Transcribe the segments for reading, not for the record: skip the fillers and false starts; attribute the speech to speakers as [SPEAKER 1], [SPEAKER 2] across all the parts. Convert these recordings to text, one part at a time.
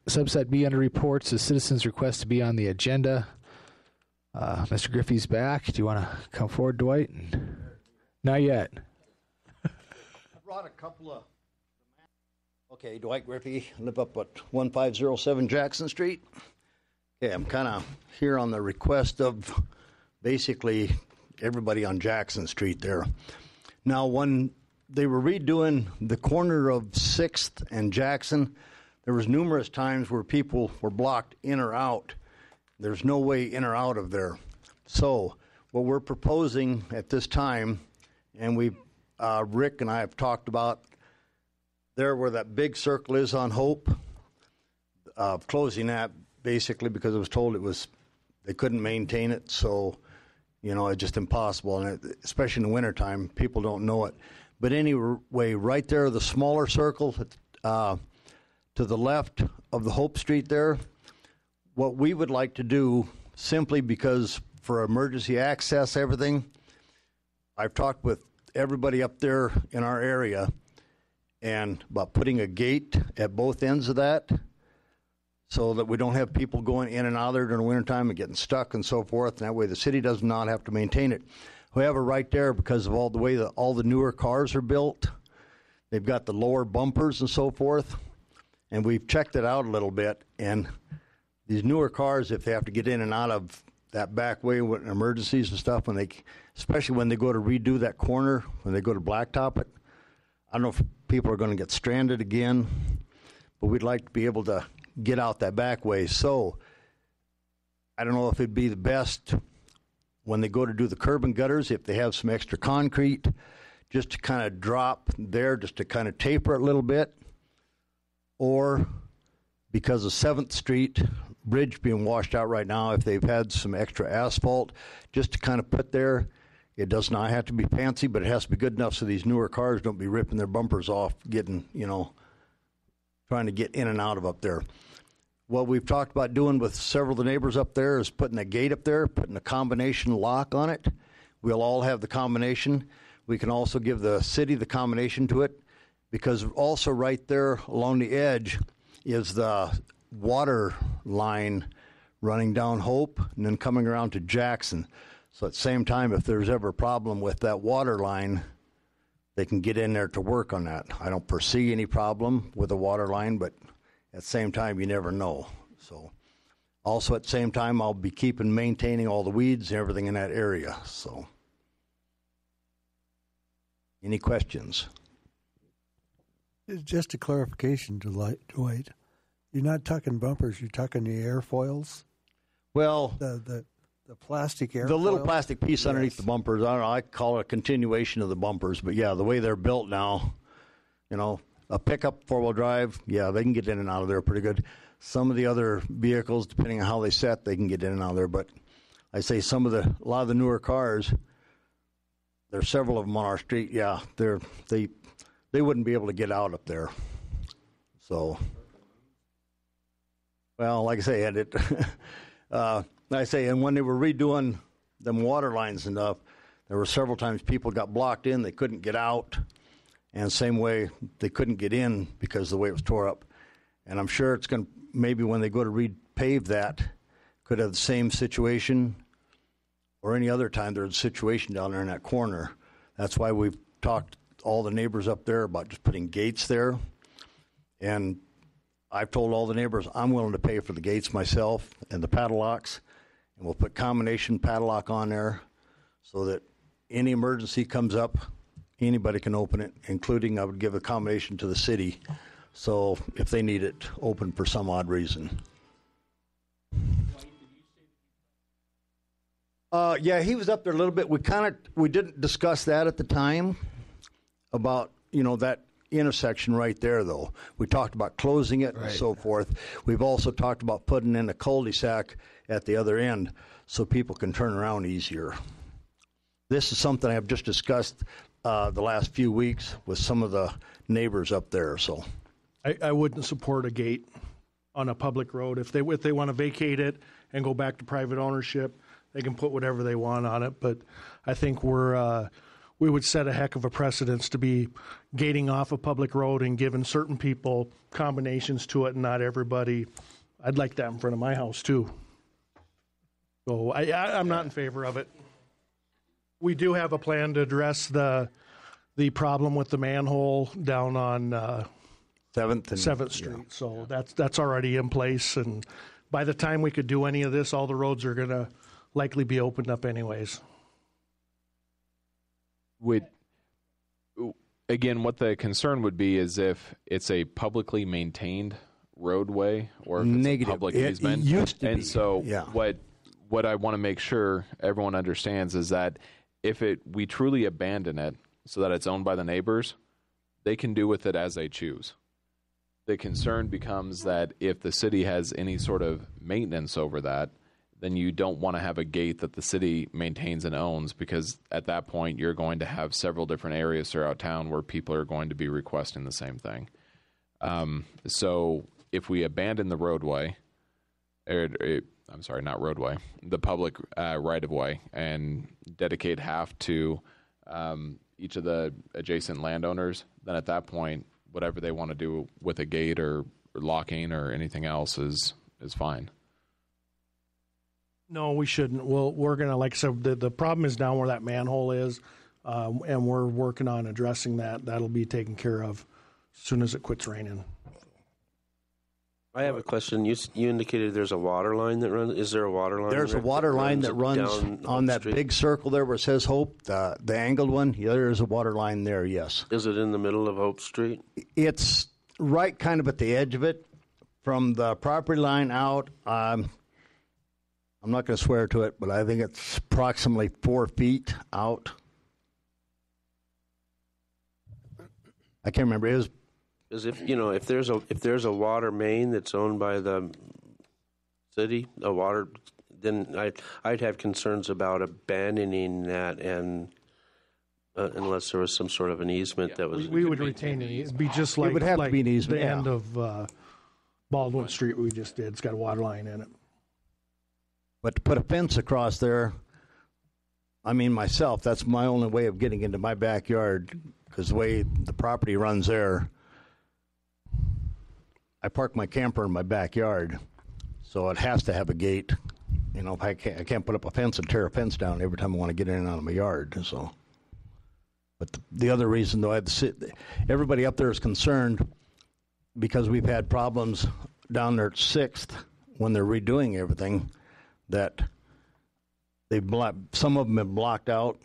[SPEAKER 1] Subset B under reports, the citizens' request to be on the agenda. Mr. Griffey's back. Do you want to come forward, Dwight? Not yet.
[SPEAKER 2] I brought a couple of... Okay, Dwight Griffey, live up at 1507 Jackson Street. Okay, I'm kind of here on the request of basically everybody on Jackson Street there. Now, when they were redoing the corner of 6th and Jackson, there was numerous times where people were blocked in or out. There's no way in or out of there. So what we're proposing at this time, and Rick and I have talked about there where that big circle is on Hope, closing that basically because it was told they couldn't maintain it. So, it's just impossible. And especially in the wintertime, people don't know it. But anyway, right there, the smaller circle to the left of the Hope Street there, what we would like to do, simply because for emergency access, everything, I've talked with everybody up there in our area and about putting a gate at both ends of that so that we don't have people going in and out there during the wintertime and getting stuck and so forth. And that way the city does not have to maintain it. However, right there, because of all the way that all the newer cars are built, they've got the lower bumpers and so forth. And we've checked it out a little bit, and these newer cars, if they have to get in and out of that back way with emergencies and stuff, especially when they go to redo that corner, when they go to blacktop it, I don't know if people are going to get stranded again, but we'd like to be able to get out that back way. So I don't know if it'd be the best when they go to do the curb and gutters, if they have some extra concrete, just to kind of drop there, just to kind of taper it a little bit, or because of 7th Street Bridge being washed out right now, if they've had some extra asphalt, just to kind of put there. It does not have to be fancy, but it has to be good enough so these newer cars don't be ripping their bumpers off, getting, trying to get in and out of up there. What we've talked about doing with several of the neighbors up there is putting a gate up there, putting a combination lock on it. We'll all have the combination. We can also give the city the combination to it, because also right there along the edge is the water line running down Hope and then coming around to Jackson. So at the same time, if there's ever a problem with that water line, they can get in there to work on that. I don't foresee any problem with the water line, but at the same time, you never know. So also at the same time, I'll be maintaining all the weeds and everything in that area. So any questions?
[SPEAKER 3] Just a clarification, Dwight. You're not talking bumpers. You're talking the airfoils.
[SPEAKER 2] Well,
[SPEAKER 3] the plastic airfoil.
[SPEAKER 2] The little plastic piece underneath the bumpers. I don't know. I call it a continuation of the bumpers. But yeah, the way they're built now, a pickup 4-wheel drive, yeah, they can get in and out of there pretty good. Some of the other vehicles, depending on how they set, they can get in and out of there. But I say a lot of the newer cars, there's several of them on our street. Yeah, they wouldn't be able to get out up there. So, well, like I say, and when they were redoing them water lines and stuff, there were several times people got blocked in, they couldn't get out, and same way they couldn't get in because of the way it was tore up. And I'm sure it's going to, maybe when they go to repave that, could have the same situation, or any other time there's a situation down there in that corner. That's why we've talked all the neighbors up there about just putting gates there. And I've told all the neighbors I'm willing to pay for the gates myself and the padlocks, and we'll put combination padlock on there so that any emergency comes up, anybody can open it, including I would give a combination to the city, so if they need it open for some odd reason. Yeah, he was up there a little bit. We didn't discuss that at the time about, that intersection right there, though. We talked about closing it and so forth. We've also talked about putting in a cul-de-sac at the other end so people can turn around easier. This is something I've just discussed the last few weeks with some of the neighbors up there. So,
[SPEAKER 4] I wouldn't support a gate on a public road. If they want to vacate it and go back to private ownership, they can put whatever they want on it. But I think we we would set a heck of a precedence to be gating off a public road and giving certain people combinations to it and not everybody. I'd like that in front of my house too. So I'm not in favor of it. We do have a plan to address the problem with the manhole down on 7th Street. So that's already in place. And by the time we could do any of this, all the roads are going to likely be opened up anyways.
[SPEAKER 5] Again, what the concern would be is if it's a publicly maintained roadway or if it's a public easement.
[SPEAKER 2] It used to
[SPEAKER 5] and
[SPEAKER 2] be.
[SPEAKER 5] so
[SPEAKER 2] Yeah.
[SPEAKER 5] what I want to make sure everyone understands is that if we truly abandon it so that it's owned by the neighbors, they can do with it as they choose. The concern becomes that if the city has any sort of maintenance over that, then you don't want to have a gate that the city maintains and owns, because at that point you're going to have several different areas throughout town where people are going to be requesting the same thing. So if we abandon the roadway, the public right-of-way, and dedicate half to each of the adjacent landowners, then at that point, whatever they want to do with a gate or locking or anything else is fine.
[SPEAKER 4] No, we shouldn't. Well, we're going to, like I said, the problem is down where that manhole is, and we're working on addressing that. That'll be taken care of as soon as it quits raining.
[SPEAKER 6] I have a question. You indicated there's a water line that runs. Is there a water line?
[SPEAKER 2] There's a water line that runs on that big circle there where it says Hope, the angled one. Yeah, there is a water line there, yes.
[SPEAKER 6] Is it in the middle of Hope Street?
[SPEAKER 2] It's right kind of at the edge of it. From the property line out, I'm not going to swear to it, but I think it's approximately 4 feet out. I can't remember. It was.
[SPEAKER 6] Because if there's a water main that's owned by the city, then I'd have concerns about abandoning that, and unless there was some sort of an easement that was.
[SPEAKER 4] We would retain it. It'd be just like,
[SPEAKER 2] It would have to be an easement,
[SPEAKER 4] the
[SPEAKER 2] yeah.
[SPEAKER 4] end of Baldwin Street we just did. It's got a water line in it.
[SPEAKER 2] But to put a fence across there, I mean, myself, that's my only way of getting into my backyard, because the way the property runs there, I park my camper in my backyard, so it has to have a gate. If I can't put up a fence and tear a fence down every time I want to get in and out of my yard. So, but the other reason, though, everybody up there is concerned because we've had problems down there at 6th when they're redoing everything, that some of them have blocked out.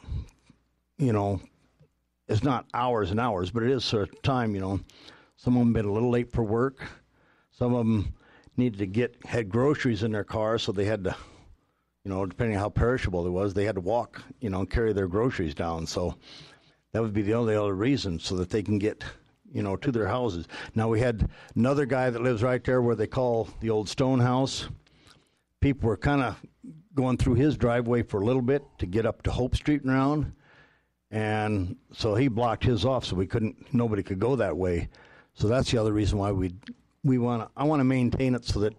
[SPEAKER 2] It's not hours and hours, but it is sort of time. Some of them been a little late for work. Some of them needed to had groceries in their car, so they had to, depending on how perishable it was, they had to walk, carry their groceries down. So that would be the only other reason, so that they can get, to their houses. Now, we had another guy that lives right there where they call the old stone house. People were kind of going through his driveway for a little bit to get up to Hope Street and around. And so he blocked his off, so nobody could go that way. So that's the other reason why I want to maintain it, so that,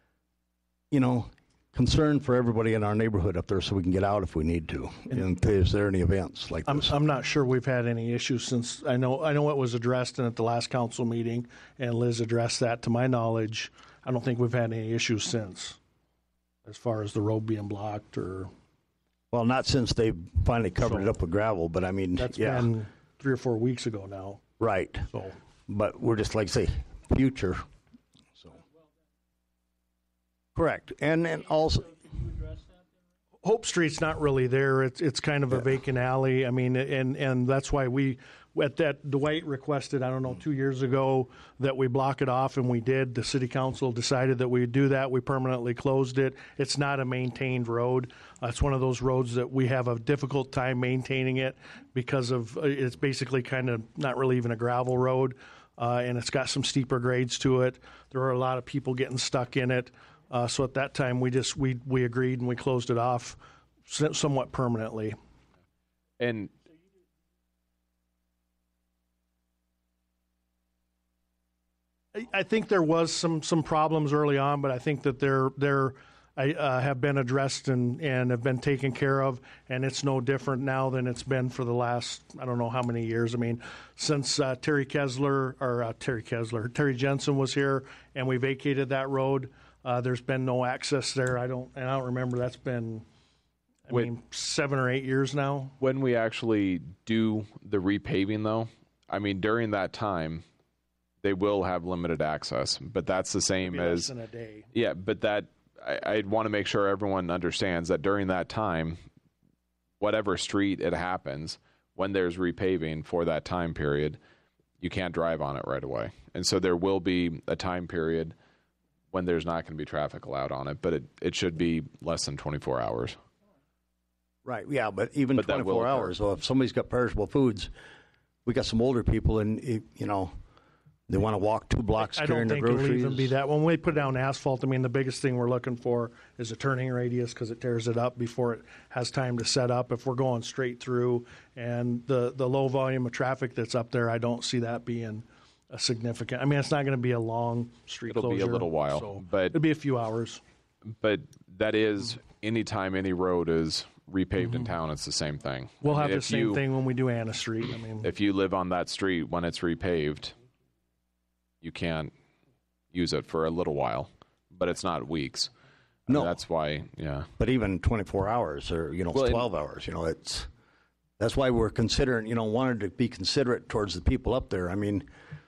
[SPEAKER 2] concern for everybody in our neighborhood up there, so we can get out if we need to, and if there are any events like this.
[SPEAKER 4] I'm not sure we've had any issues since. I know it was addressed at the last council meeting, and Liz addressed that. To my knowledge, I don't think we've had any issues since, as far as the road being blocked or.
[SPEAKER 2] Well, not since they finally covered it up with gravel, but I mean,
[SPEAKER 4] that's been 3 or 4 weeks ago now.
[SPEAKER 2] Right.
[SPEAKER 4] So,
[SPEAKER 2] but we're just like say future. So correct, and also
[SPEAKER 4] Hope Street's not really there. It's kind of a vacant alley. I mean, and that's why Dwight requested, 2 years ago, that we block it off, and we did. The city council decided that we would do that. We permanently closed it. It's not a maintained road. It's one of those roads that we have a difficult time maintaining it because of it's basically kind of not really even a gravel road, and it's got some steeper grades to it. There are a lot of people getting stuck in it. So at that time, we agreed and we closed it off somewhat permanently.
[SPEAKER 5] And
[SPEAKER 4] I think there was some problems early on, but I think that they're have been addressed and have been taken care of, and it's no different now than it's been for the last, I don't know how many years. I mean, since Terry Jensen was here and we vacated that road, there's been no access there. I don't remember. That's been, I mean, 7 or 8 years now.
[SPEAKER 5] When we actually do the repaving, though, I mean, during that time, they will have limited access, but that's the same
[SPEAKER 4] Maybe
[SPEAKER 5] as
[SPEAKER 4] less than a day.
[SPEAKER 5] Yeah, but that I want to make sure everyone understands that during that time, whatever street it happens, when there's repaving for that time period, you can't drive on it right away. And so there will be a time period when there's not going to be traffic allowed on it, but it should be less than 24 hours.
[SPEAKER 2] Right, yeah, but even
[SPEAKER 5] But that will
[SPEAKER 2] 24
[SPEAKER 5] occur.
[SPEAKER 2] hours. So if somebody's got perishable foods, we got some older people, and you know, they want to walk 2 blocks
[SPEAKER 4] I
[SPEAKER 2] carrying
[SPEAKER 4] don't
[SPEAKER 2] their
[SPEAKER 4] think
[SPEAKER 2] groceries.
[SPEAKER 4] it'll even be that. When we put down asphalt, I mean, the biggest thing we're looking for is a turning radius because it tears it up before it has time to set up. If we're going straight through and the low volume of traffic that's up there, I don't see that being a significant. I mean, it's not going to be a long street
[SPEAKER 5] It'll
[SPEAKER 4] closure.
[SPEAKER 5] be a little while,
[SPEAKER 4] so
[SPEAKER 5] but-
[SPEAKER 4] it'll be a few hours.
[SPEAKER 5] But that is, anytime any road is repaved in town, it's the same thing.
[SPEAKER 4] We'll
[SPEAKER 5] I
[SPEAKER 4] have
[SPEAKER 5] mean,
[SPEAKER 4] the
[SPEAKER 5] if
[SPEAKER 4] same
[SPEAKER 5] you-
[SPEAKER 4] thing when we do Anna Street. I mean,
[SPEAKER 5] If you live on that street when it's repaved, you can't use it for a little while, but it's not weeks. I mean,
[SPEAKER 2] No.
[SPEAKER 5] that's why, yeah.
[SPEAKER 2] But even 24 hours or, you know,
[SPEAKER 5] Well,
[SPEAKER 2] 12 hours, you know, that's why we're considering, you know, wanted to be considerate towards the people up there. I mean,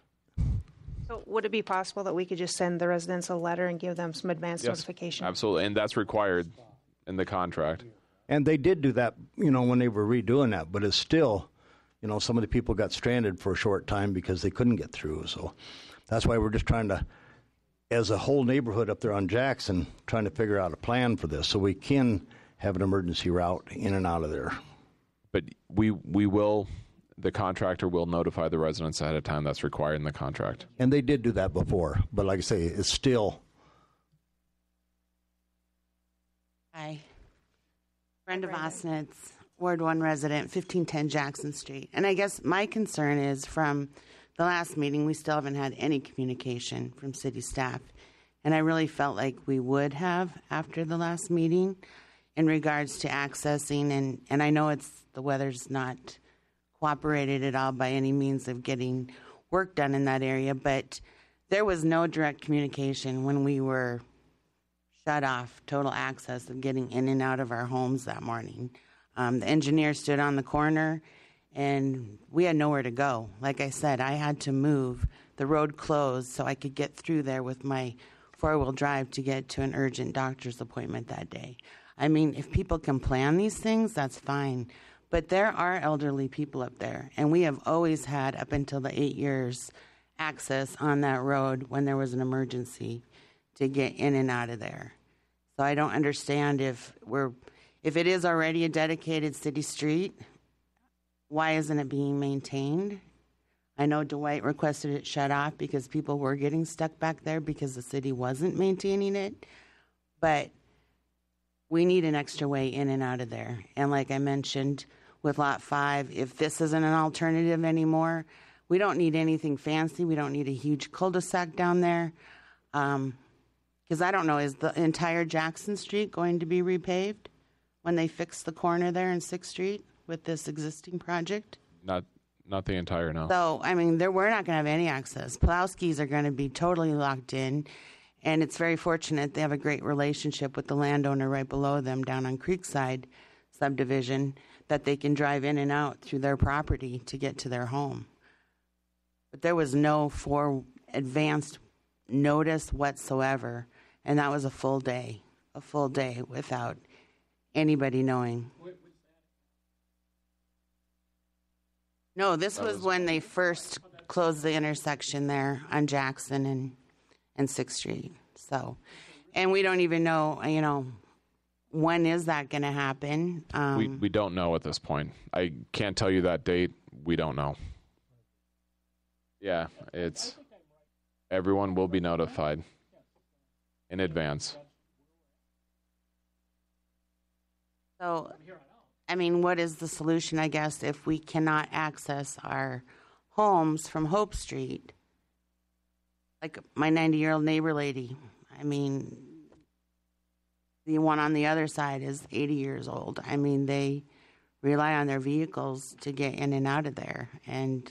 [SPEAKER 7] So would it be possible that we could just send the residents a letter and give them some advance notification?
[SPEAKER 5] Absolutely, and that's required in the contract.
[SPEAKER 2] and they did do that, you know, when they were redoing that, but it's still, you know, some of the people got stranded for a short time because they couldn't get through. So that's why we're just trying to, as a whole neighborhood up there on Jackson, trying to figure out a plan for this so we can have an emergency route in and out of there.
[SPEAKER 5] But we will, the contractor will notify the residents ahead of time. That's required in the contract.
[SPEAKER 2] And they did do that before, but like I say, it's still.
[SPEAKER 8] Hi. Brenda Vosnitz, Ward 1 resident, 1510 Jackson Street. And I guess my concern is from the last meeting, we still haven't had any communication from city staff. And I really felt like we would have after the last meeting in regards to accessing. And I know the weather's not cooperated at all by any means of getting work done in that area, but there was no direct communication when we were shut off total access of getting in and out of our homes that morning. The engineer stood on the corner, and we had nowhere to go. Like I said, I had to move. The road closed so I could get through there with my four-wheel drive to get to an urgent doctor's appointment that day. I mean, if people can plan these things, that's fine. But there are elderly people up there, and we have always had, up until the 8 years, access on that road when there was an emergency to get in and out of there. So I don't understand if it is already a dedicated city street, why isn't it being maintained? I know Dwight requested it shut off because people were getting stuck back there because the city wasn't maintaining it. But we need an extra way in and out of there. And like I mentioned with Lot 5, if this isn't an alternative anymore, we don't need anything fancy. We don't need a huge cul-de-sac down there. Because I don't know, is the entire Jackson Street going to be repaved when they fix the corner there in 6th Street with this existing project?
[SPEAKER 5] Not the entire, no.
[SPEAKER 8] So, I mean, we're not going to have any access. Pulowski's are going to be totally locked in, and it's very fortunate they have a great relationship with the landowner right below them down on Creekside subdivision that they can drive in and out through their property to get to their home. But there was no advanced notice whatsoever, and that was a full day without anybody knowing. No, this was when they first closed the intersection there on Jackson and 6th Street. So, and we don't even know, when is that going to happen?
[SPEAKER 5] We don't know at this point. I can't tell you that date. We don't know. Yeah, everyone will be notified in advance.
[SPEAKER 8] So, I mean, what is the solution, I guess, if we cannot access our homes from Hope Street? Like my 90-year-old neighbor lady, I mean, the one on the other side is 80 years old. I mean, they rely on their vehicles to get in and out of there. And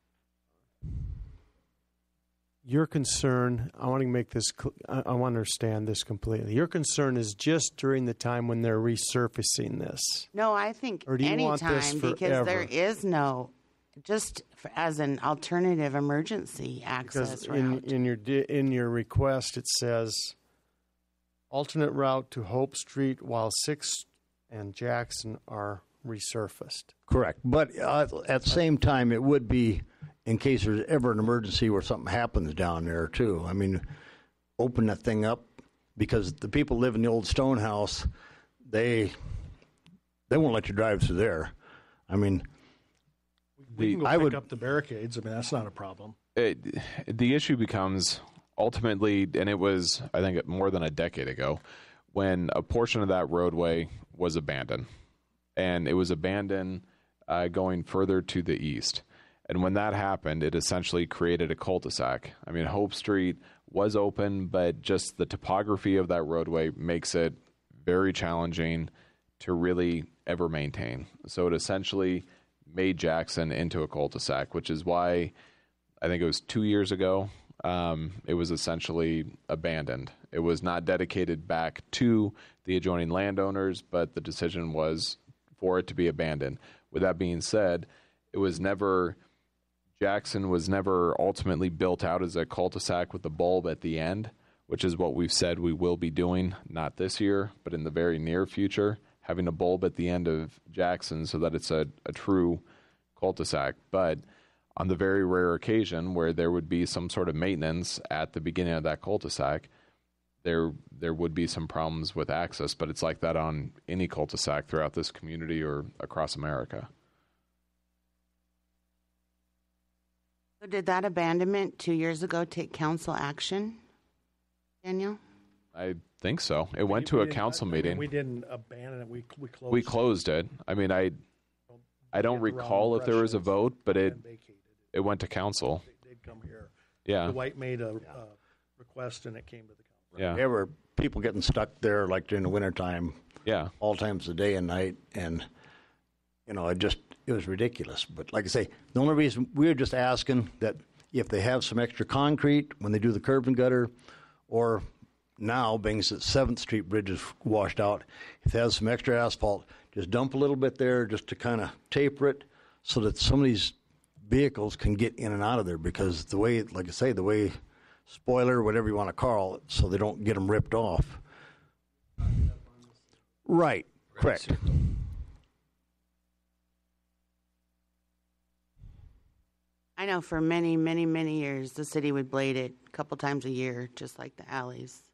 [SPEAKER 9] your concern, I want to make this, I want to understand this completely. Your concern is just during the time when they're resurfacing this.
[SPEAKER 8] no, I think
[SPEAKER 9] Or do you want this
[SPEAKER 8] anytime, because there
[SPEAKER 9] forever?
[SPEAKER 8] is no, just as an alternative emergency access
[SPEAKER 9] Because
[SPEAKER 8] route.
[SPEAKER 9] in your request, it says alternate route to Hope Street while 6th and Jackson are resurfaced.
[SPEAKER 2] Correct. But at the same time, it would be in case there's ever an emergency where something happens down there, too. I mean, open that thing up because the people live in the old stone house, they won't let you drive through there. I mean,
[SPEAKER 4] We can go
[SPEAKER 2] I
[SPEAKER 4] pick
[SPEAKER 2] would-
[SPEAKER 4] up the barricades. I mean, that's not a problem.
[SPEAKER 5] The issue becomes ultimately, and it was, I think, more than a decade ago, when a portion of that roadway was abandoned. And it was abandoned going further to the east. And when that happened, it essentially created a cul-de-sac. I mean, Hope Street was open, but just the topography of that roadway makes it very challenging to really ever maintain. So it essentially made Jackson into a cul-de-sac, which is why I think it was 2 years ago, it was essentially abandoned. It was not dedicated back to the adjoining landowners, but the decision was for it to be abandoned. With that being said, Jackson was never ultimately built out as a cul-de-sac with a bulb at the end, which is what we've said we will be doing, not this year, but in the very near future, having a bulb at the end of Jackson so that it's a true cul-de-sac. But on the very rare occasion where there would be some sort of maintenance at the beginning of that cul-de-sac, there would be some problems with access, but it's like that on any cul-de-sac throughout this community or across America.
[SPEAKER 8] So did that abandonment 2 years ago take council action, Daniel?
[SPEAKER 5] I think so. It went to a council meeting.
[SPEAKER 4] We didn't abandon it. We closed.
[SPEAKER 5] We closed it. I mean, I don't
[SPEAKER 4] Get
[SPEAKER 5] recall
[SPEAKER 4] around
[SPEAKER 5] if there was a
[SPEAKER 4] Russians
[SPEAKER 5] vote, but
[SPEAKER 4] and vacated
[SPEAKER 5] it went to council.
[SPEAKER 4] They'd come here.
[SPEAKER 5] Yeah.
[SPEAKER 4] Dwight made a request, and it came to the council.
[SPEAKER 5] Yeah.
[SPEAKER 2] there were people getting stuck there like during the wintertime,
[SPEAKER 5] Yeah.
[SPEAKER 2] all times of day and night. And, you know, it was ridiculous. But like I say, the only reason we were just asking that if they have some extra concrete when they do the curb and gutter, or now, being that 7th Street Bridge is washed out, if they have some extra asphalt, just dump a little bit there just to kind of taper it so that some of these vehicles can get in and out of there, because the way, like I say, the way spoiler, whatever you want to call it, so they don't get them ripped off. Right, correct.
[SPEAKER 8] I know for many, many, many years, the city would blade it a couple times a year, just like the alleys.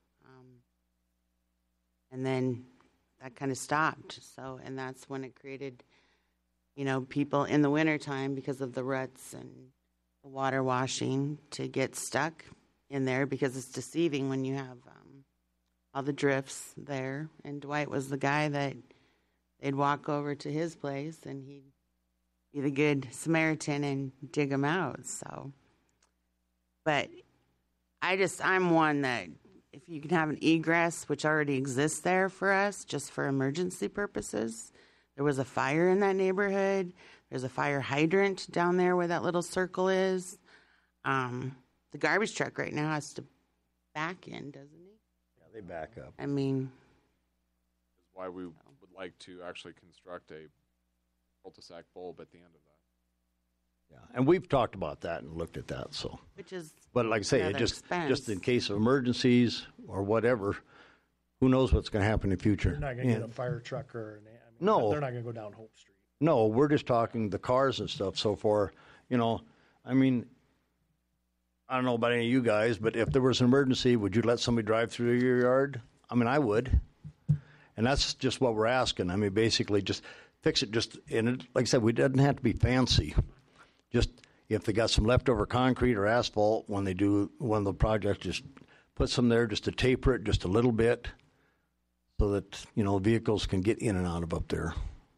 [SPEAKER 8] And then that kind of stopped. So, and that's when it created, people in the wintertime because of the ruts and the water washing to get stuck in there, because it's deceiving when you have all the drifts there. And Dwight was the guy that they'd walk over to his place and he'd be the good Samaritan and dig them out. So, but I'm one that if you can have an egress, which already exists there for us, just for emergency purposes. There was a fire in that neighborhood. There's a fire hydrant down there where that little circle is. The garbage truck right now has to back in, doesn't he?
[SPEAKER 2] Yeah, they back up.
[SPEAKER 8] I mean,
[SPEAKER 5] That's why we would like to actually construct a cul-de-sac bulb at the end of that.
[SPEAKER 2] Yeah, and we've talked about that and looked at that. So,
[SPEAKER 8] which is
[SPEAKER 2] but like I say, it
[SPEAKER 8] another
[SPEAKER 2] just
[SPEAKER 8] expense.
[SPEAKER 2] in case of emergencies or whatever, who knows what's going to happen in the future?
[SPEAKER 4] You're not going to get a fire truck or
[SPEAKER 2] No.
[SPEAKER 4] They're not going to go down Hope Street.
[SPEAKER 2] No, we're just talking the cars and stuff. So far, I mean, I don't know about any of you guys, but if there was an emergency, would you let somebody drive through your yard? I mean, I would. And that's just what we're asking. I mean, basically just fix it. Like I said, we doesn't have to be fancy. Just if they got some leftover concrete or asphalt when they do one of the projects, just put some there just to taper it just a little bit so that, vehicles can get in and out of up there.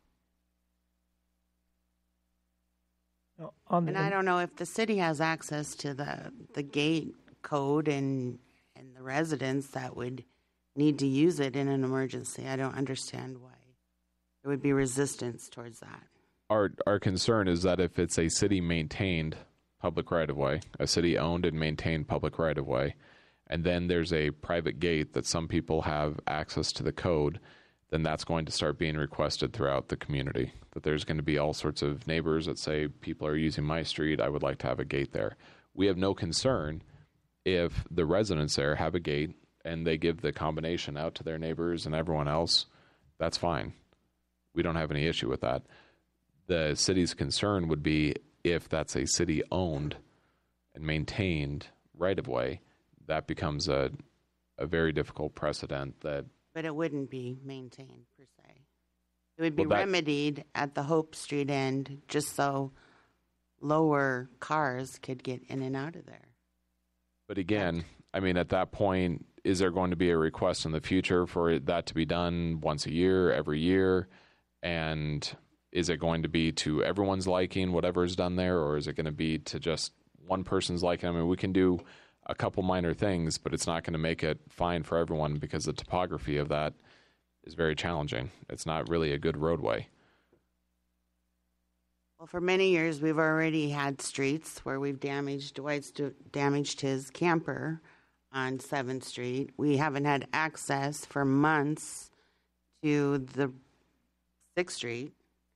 [SPEAKER 8] And I don't know if the city has access to the gate code and the residents that would need to use it in an emergency. I don't understand why there would be resistance towards that.
[SPEAKER 5] Our concern is that if it's a city-maintained public right-of-way, a city-owned and maintained public right-of-way, and then there's a private gate that some people have access to the code, then that's going to start being requested throughout the community. That there's going to be all sorts of neighbors that say, people are using my street, I would like to have a gate there. We have no concern if the residents there have a gate and they give the combination out to their neighbors and everyone else. That's fine. We don't have any issue with that. The city's concern would be if that's a city-owned and maintained right-of-way, that becomes a very difficult precedent that...
[SPEAKER 8] But it wouldn't be maintained, per se. It would be remedied at the Hope Street end just so lower cars could get in and out of there.
[SPEAKER 5] But again, I mean, at that point, is there going to be a request in the future for that to be done once a year, every year? And is it going to be to everyone's liking, whatever is done there, or is it going to be to just one person's liking? I mean, we can do a couple minor things, but it's not going to make it fine for everyone because the topography of that is very challenging. It's not really a good roadway.
[SPEAKER 8] Well, for many years, we've already had streets where we've Dwight's damaged his camper on 7th Street. We haven't had access for months to the 6th Street.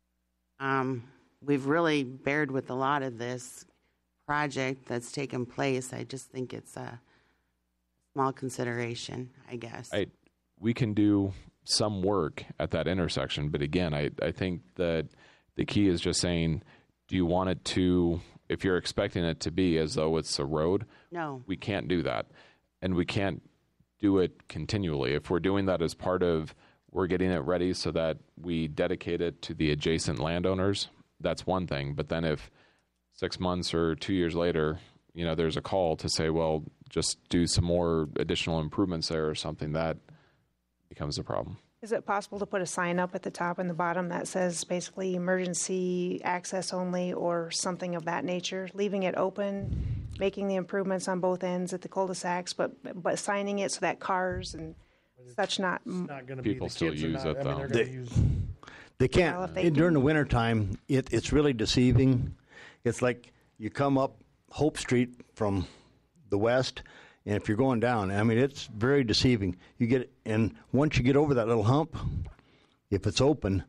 [SPEAKER 8] We've really bared with a lot of this project that's taken place. I just think it's a small consideration, I guess.
[SPEAKER 5] We can do some work at that intersection, but again, I think that the key is just saying, do you want it to, if you're expecting it to be as though it's a road,
[SPEAKER 8] no,
[SPEAKER 5] we can't do that. And we can't do it continually. If we're doing that as part of, we're getting it ready so that we dedicate it to the adjacent landowners, that's one thing. But then if 6 months or 2 years later, there's a call to say, well, just do some more additional improvements there or something, that becomes a problem.
[SPEAKER 7] Is it possible to put a sign up at the top and the bottom that says basically emergency access only or something of that nature, leaving it open, making the improvements on both ends at the cul-de-sacs, but signing it so that cars and such not
[SPEAKER 4] going to
[SPEAKER 5] people
[SPEAKER 4] be, the
[SPEAKER 5] still
[SPEAKER 4] kids
[SPEAKER 5] use it, though.
[SPEAKER 2] They can't.
[SPEAKER 7] Well, if they
[SPEAKER 2] during the wintertime, it's really deceiving. It's like you come up Hope Street from the west, and if you're going down, I mean, it's very deceiving. And once you get over that little hump, if it's open,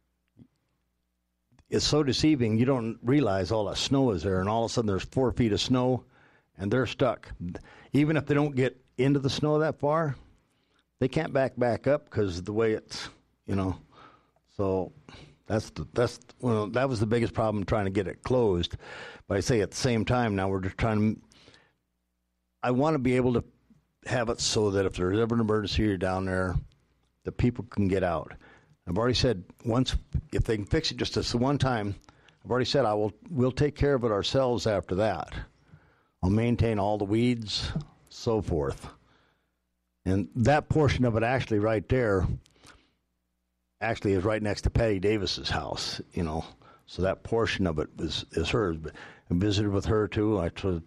[SPEAKER 2] it's so deceiving, you don't realize all that snow is there, and all of a sudden there's 4 feet of snow, and they're stuck. Even if they don't get into the snow that far, they can't back up because of the way it's, So that was the biggest problem trying to get it closed. But I say at the same time, now we're just trying to. I want to be able to have it so that if there's ever an emergency down there, the people can get out. I've already said if they can fix it just this one time, I've already said we'll take care of it ourselves after that. I'll maintain all the weeds, so forth. And that portion of it actually right there is right next to Patty Davis's house, So that portion of it is hers. But I visited with her too.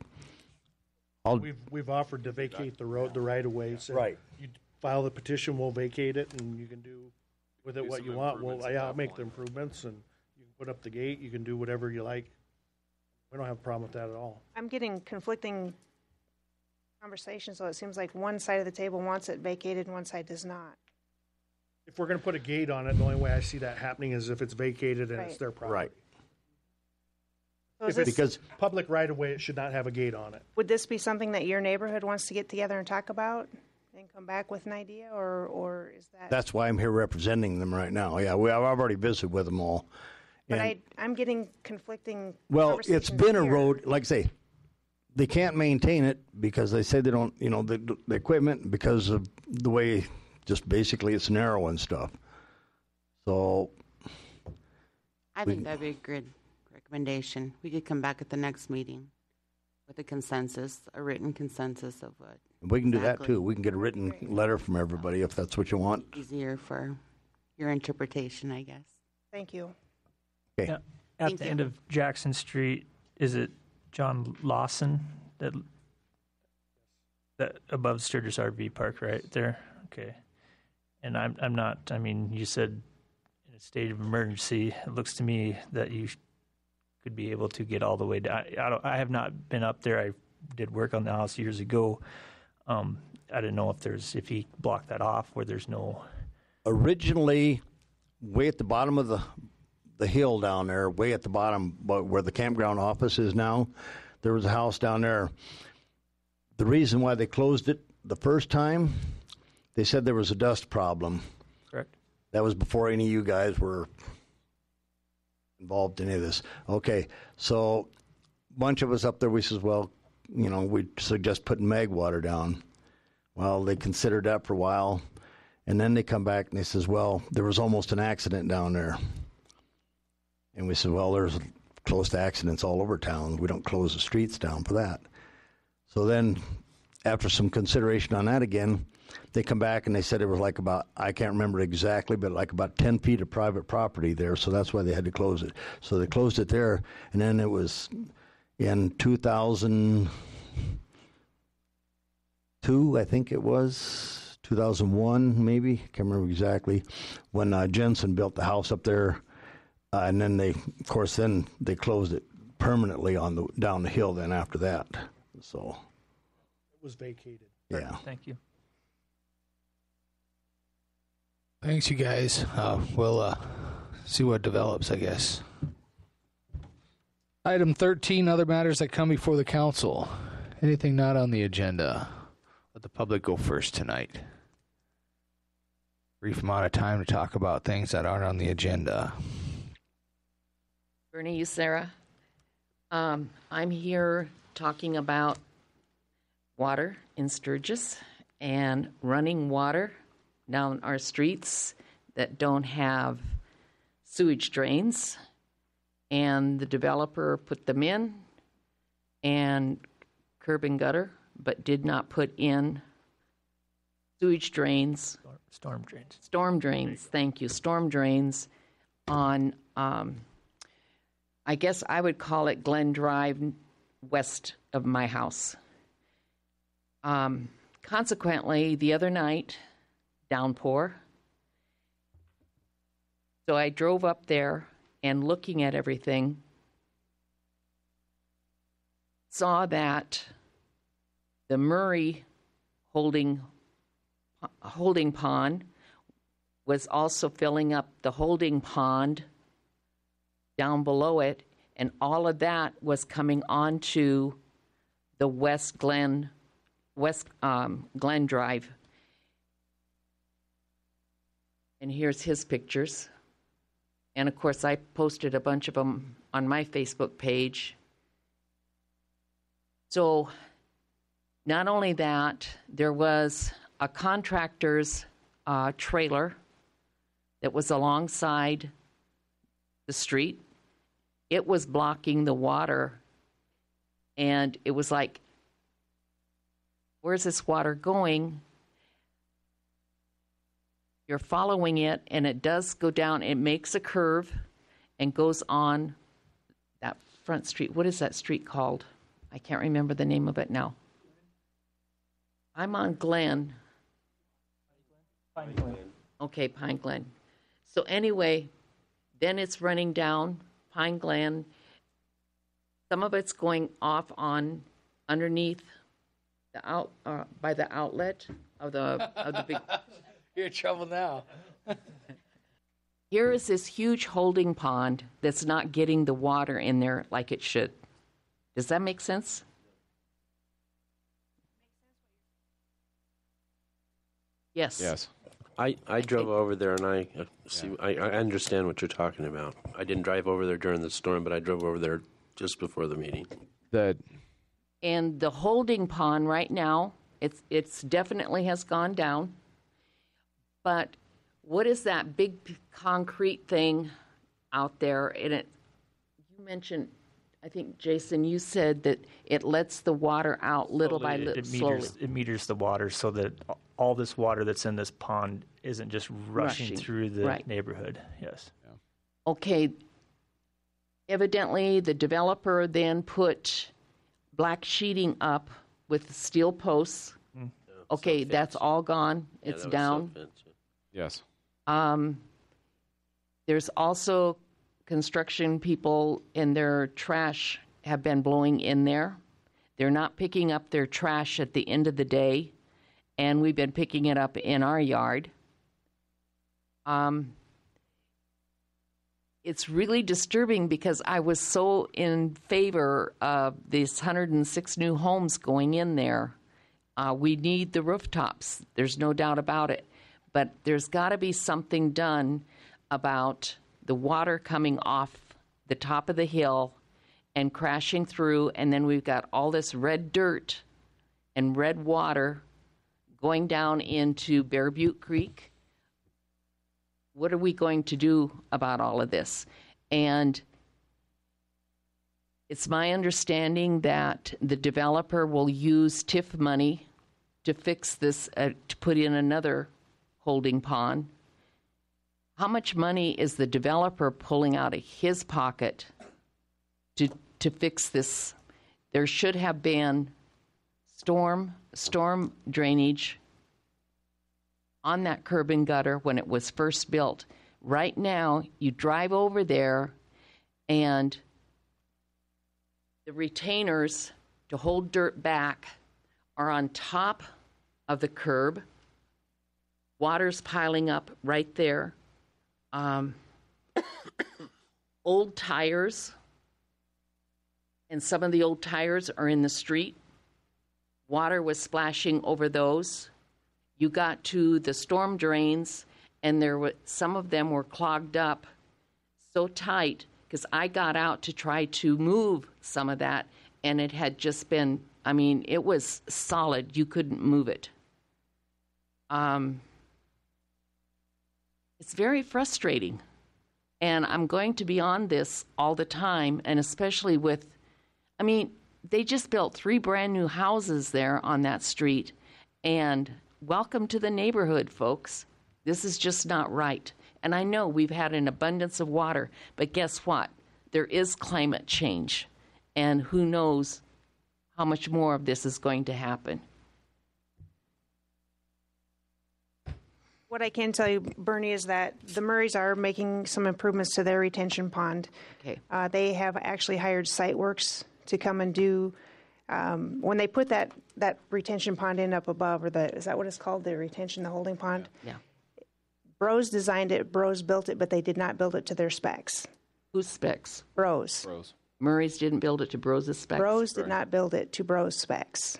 [SPEAKER 4] We've offered to vacate the road, the right of way. So
[SPEAKER 2] Right.
[SPEAKER 4] You file the petition, we'll vacate it, and you can do with it what you want. I'll make the improvements, and you can put up the gate. You can do whatever you like. We don't have a problem with that at all.
[SPEAKER 7] I'm getting conflicting conversations, so it seems like one side of the table wants it vacated and one side does not.
[SPEAKER 4] If we're going to put a gate on it, the only way I see that happening is if it's vacated and it's
[SPEAKER 7] Right.
[SPEAKER 4] their property.
[SPEAKER 2] Right.
[SPEAKER 7] So is
[SPEAKER 4] If it's
[SPEAKER 7] this,
[SPEAKER 2] Because
[SPEAKER 4] public right of way, it should not have a gate on it.
[SPEAKER 7] would this be something that your neighborhood wants to get together and talk about and come back with an idea, or is that?
[SPEAKER 2] that's why I'm here representing them right now. Yeah, I've already visited with them all.
[SPEAKER 7] But
[SPEAKER 2] And-
[SPEAKER 7] I'm getting conflicting.
[SPEAKER 2] Well, it's
[SPEAKER 7] conversations
[SPEAKER 2] been a
[SPEAKER 7] here.
[SPEAKER 2] road, like I say, they can't maintain it because they say they don't, the equipment, because of the way, just basically it's narrow and stuff. So,
[SPEAKER 8] I think that'd be a good recommendation. We could come back at the next meeting with a consensus, a written consensus of what
[SPEAKER 2] we can do that
[SPEAKER 8] Exactly.
[SPEAKER 2] too. We can get a written letter from everybody if that's what you want.
[SPEAKER 8] easier for your interpretation, I guess.
[SPEAKER 7] Thank you.
[SPEAKER 2] Okay.
[SPEAKER 10] Yeah. At
[SPEAKER 8] Thank
[SPEAKER 10] the
[SPEAKER 8] you.
[SPEAKER 10] end of Jackson Street, is it John Lawson that above Sturgis RV Park right there Okay. And I'm not, I mean, you said in a state of emergency, it looks to me that you could be able to get all the way down. I have not been up there. I did work on the house years ago. I didn't know if he blocked that off where there's no.
[SPEAKER 2] Originally, way at the bottom of the hill down there, way at the bottom where the campground office is now, there was a house down there. The reason why they closed it the first time, they said there was a dust problem.
[SPEAKER 10] Correct.
[SPEAKER 2] That was before any of you guys were involved in any of this. Okay, so a bunch of us up there, we says, well, we suggest putting mag water down. Well, they considered that for a while, and then they come back and they says, well, there was almost an accident down there. And we said, well, there's close to accidents all over town. We don't close the streets down for that. So then, after some consideration on that again, they come back and they said it was like about, I can't remember exactly, but like about 10 feet of private property there, so that's why they had to close it. So they closed it there, and then it was in 2002, I think it was, 2001 maybe, can't remember exactly, when Jensen built the house up there, and then they closed it permanently down the hill then after that. So
[SPEAKER 4] It was vacated.
[SPEAKER 2] yeah.
[SPEAKER 10] Thank you.
[SPEAKER 1] Thanks, you guys. We'll see what develops, I guess. Item 13, other matters that come before the council. Anything not on the agenda? Let the public go first tonight. Brief amount of time to talk about things that aren't on the agenda.
[SPEAKER 11] Bernie, Sarah. I'm here talking about water in Sturgis and running water down our streets that don't have sewage drains. And the developer put them in and curb and gutter, but did not put in sewage drains.
[SPEAKER 10] Storm drains.
[SPEAKER 11] Storm drains, thank you. Storm drains on, I guess I would call it Glen Drive west of my house. Consequently, the other night, downpour. So I drove up there and looking at everything, saw that the Murray holding pond was also filling up the holding pond down below it, and all of that was coming onto the West Glen Drive. And here's his pictures. And of course, I posted a bunch of them on my Facebook page. So not only that, there was a contractor's trailer that was alongside the street. It was blocking the water, and it was like, where's this water going? You're following it, and it does go down. It makes a curve and goes on that front street. What is that street called? I can't remember the name of it now. I'm on Glen.
[SPEAKER 10] Pine Glen.
[SPEAKER 11] Okay, Pine Glen. So anyway, then it's running down Pine Glen. Some of it's going off on underneath the by the outlet of the big.
[SPEAKER 1] You're in trouble now.
[SPEAKER 11] Here is this huge holding pond that's not getting the water in there like it should. Does that make sense? Yes.
[SPEAKER 5] Yes.
[SPEAKER 6] I drove over there and I understand what you're talking about. I didn't drive over there during the storm, but I drove over there just before the meeting.
[SPEAKER 11] And the holding pond right now, it's definitely has gone down. But what is that big concrete thing out there? And you mentioned, I think, Jason, you said that it lets the water out little by little, slowly.
[SPEAKER 10] It meters the water so that all this water that's in this pond isn't just rushing through the neighborhood. Yes.
[SPEAKER 5] Yeah.
[SPEAKER 11] Okay. Evidently, the developer then put black sheeting up with steel posts Okay, that's all gone.
[SPEAKER 6] Yeah,
[SPEAKER 11] It's
[SPEAKER 6] that was
[SPEAKER 11] down.
[SPEAKER 6] silt fence.
[SPEAKER 5] Yes.
[SPEAKER 11] There's also construction people and their trash have been blowing in there. They're not picking up their trash at the end of the day, and we've been picking it up in our yard. It's really disturbing because I was so in favor of these 106 new homes going in there. We need the rooftops. There's no doubt about it. But there's got to be something done about the water coming off the top of the hill and crashing through, and then we've got all this red dirt and red water going down into Bear Butte Creek. What are we going to do about all of this? And it's my understanding that the developer will use TIF money to fix this, to put in another holding pond. How much money is the developer pulling out of his pocket to fix this? There should have been storm drainage on that curb and gutter when it was first built. Right now, you drive over there and the retainers to hold dirt back are on top of the curb. Water's piling up right there. Old tires, and some of the old tires are in the street. Water was splashing over those. You got to the storm drains, and some of them were clogged up so tight because I got out to try to move some of that, and it had just been, it was solid. You couldn't move it. It's very frustrating, and I'm going to be on this all the time, and especially with, they just built 3 brand new houses there on that street, and welcome to the neighborhood, folks. This is just not right. And I know we've had an abundance of water, but guess what? There is climate change, and who knows how much more of this is going to happen.
[SPEAKER 7] What I can tell you, Bernie, is that the Murrays are making some improvements to their retention pond.
[SPEAKER 11] Okay.
[SPEAKER 7] They have actually hired SiteWorks to come and do, when they put that retention pond in up above, is that what it's called, the holding pond?
[SPEAKER 11] Yeah.
[SPEAKER 7] Bros designed it, Bros built it, but they did not build it to their specs.
[SPEAKER 11] Whose specs?
[SPEAKER 7] Bros.
[SPEAKER 11] Murray's didn't build it to Bros' specs?
[SPEAKER 7] Bros did not build it to Bros specs.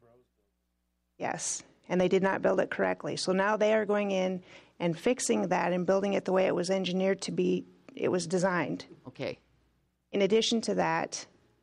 [SPEAKER 7] Yes. And they did not build it correctly. So now they are going in and fixing that and building it the way it was engineered to be, it was designed.
[SPEAKER 11] Okay.
[SPEAKER 7] In addition to that,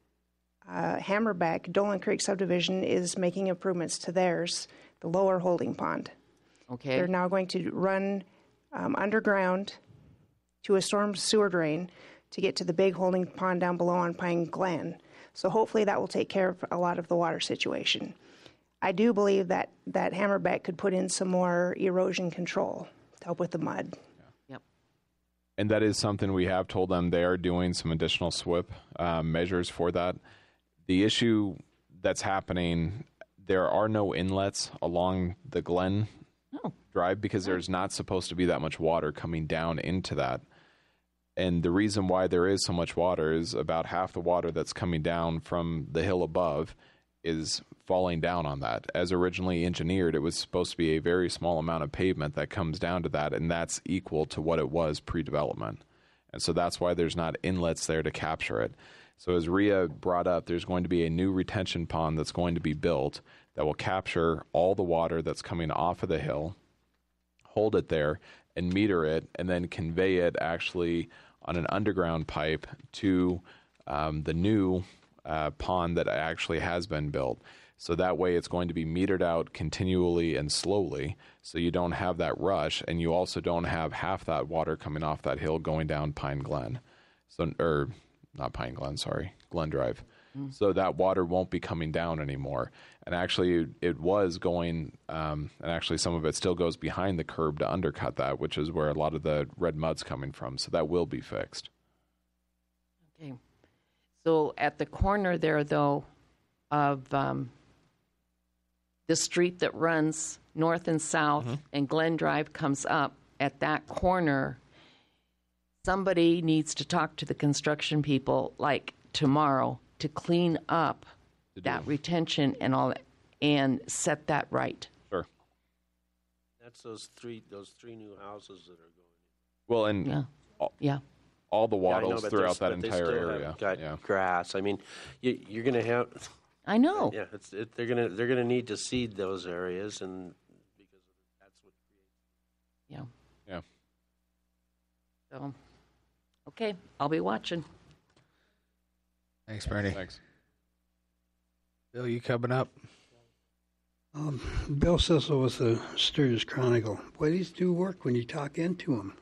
[SPEAKER 7] Hammerbeck, Dolan Creek subdivision, is making improvements to theirs, the lower holding pond.
[SPEAKER 11] Okay.
[SPEAKER 7] They're now going to run underground to a storm sewer drain to get to the big holding pond down below on Pine Glen. So hopefully that will take care of a lot of the water situation. I do believe that Hammerbeck could put in some more erosion control to help with the mud.
[SPEAKER 11] Yep.
[SPEAKER 5] And that is something we have told them. They are doing some additional SWIP measures for that. The issue that's happening, there are no inlets along the Glen Drive because there's not supposed to be that much water coming down into that. And the reason why there is so much water is about half the water that's coming down from the hill above is falling down on that. As originally engineered, it was supposed to be a very small amount of pavement that comes down to that, and that's equal to what it was pre-development. And so that's why there's not inlets there to capture it. So as Rhea brought up, there's going to be a new retention pond that's going to be built that will capture all the water that's coming off of the hill, hold it there, and meter it, and then convey it actually on an underground pipe to the new pond that actually has been built. So that way it's going to be metered out continually and slowly, so you don't have that rush, and you also don't have half that water coming off that hill going down Pine Glen. Not Pine Glen, sorry, Glen Drive. So that water won't be coming down anymore. And actually it was going, and actually some of it still goes behind the curb to undercut that, which is where a lot of the red mud's coming from. So that will be fixed.
[SPEAKER 11] Okay. So at the corner there, though, of the street that runs north and south and Glen Drive comes up at that corner, somebody needs to talk to the construction people like tomorrow to clean up that retention and all that and set that right.
[SPEAKER 5] Sure.
[SPEAKER 6] That's those three new houses that are going.
[SPEAKER 5] Well, and all the wattles throughout that entire area.
[SPEAKER 6] Got grass. I mean, you're going to have.
[SPEAKER 11] I know.
[SPEAKER 6] Yeah, they're gonna need to seed those areas, and because that's what creates.
[SPEAKER 5] Yeah.
[SPEAKER 11] So, okay, I'll be watching.
[SPEAKER 1] Thanks, Bernie.
[SPEAKER 5] Thanks.
[SPEAKER 1] Bill, you coming up?
[SPEAKER 12] Bill Sissel with the Sturgis Chronicle. Boy, these do work when you talk into them.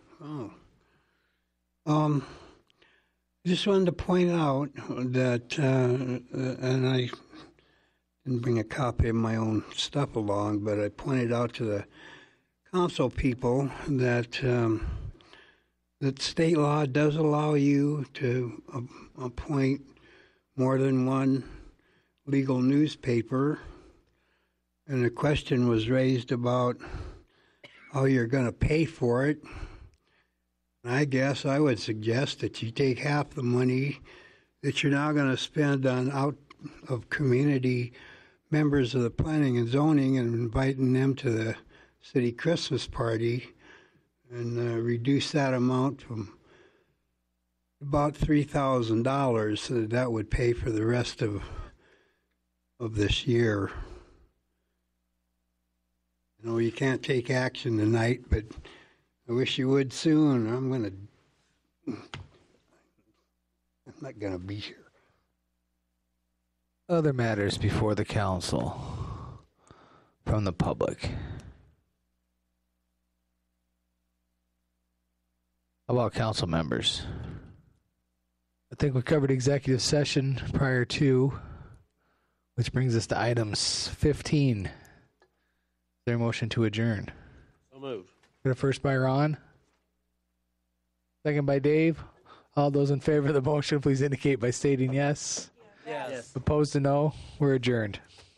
[SPEAKER 12] I just wanted to point out that, and I didn't bring a copy of my own stuff along, but I pointed out to the council people that that state law does allow you to appoint more than one legal newspaper. And a question was raised about how you're going to pay for it. I guess I would suggest that you take half the money that you're now going to spend on out of community members of the planning and zoning and inviting them to the city Christmas party and reduce that amount from about $3,000 so that would pay for the rest of this year. I know you can't take action tonight, but I wish you would soon. I'm not going to be here.
[SPEAKER 1] Other matters before the council from the public. How about council members? I think we covered executive session prior to, which brings us to items 15. Is there a motion to adjourn?
[SPEAKER 6] So moved.
[SPEAKER 1] Got a first by Ron. Second by Dave. All those in favor of the motion, please indicate by stating yes.
[SPEAKER 6] Yes.
[SPEAKER 1] Opposed to no. We're adjourned.